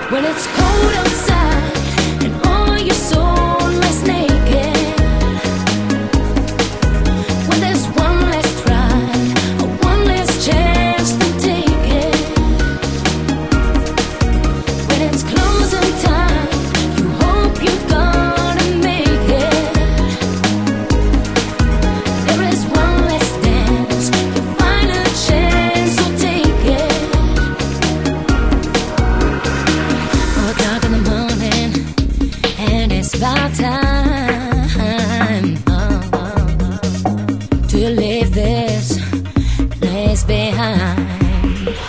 When it's cold outside and all your soul lies naked, when there's one last try or one last chance to take it, when it's closing time, you hope you're gonna make it. There is one last dance, your final chance, so take it. 4 o'clock in the morning, and it's about time to leave this place behind.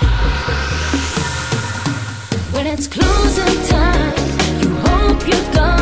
When it's closing time, you hope you're gone.